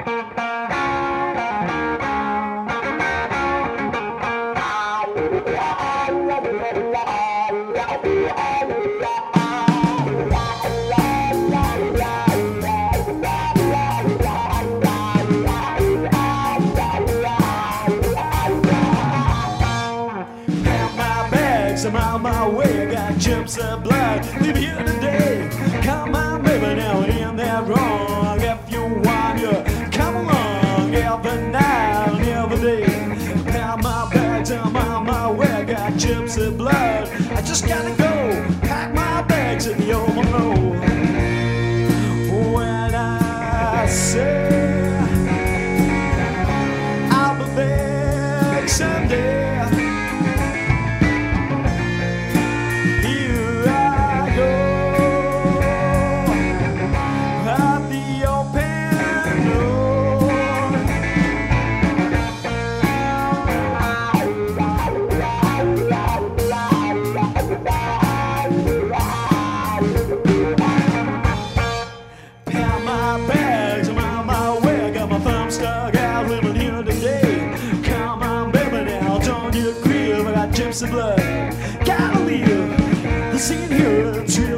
I'm on my way, I got jumps of blood. Leave here today. Come on, baby, now ain't that wrong? If you want to come along every night and every day. Pack my bags, I'm on my way, I got jumps of blood. I just gotta go, pack my bags and you'll know. When I say I'll be back someday. Gypsy blood, gotta leave the scene here.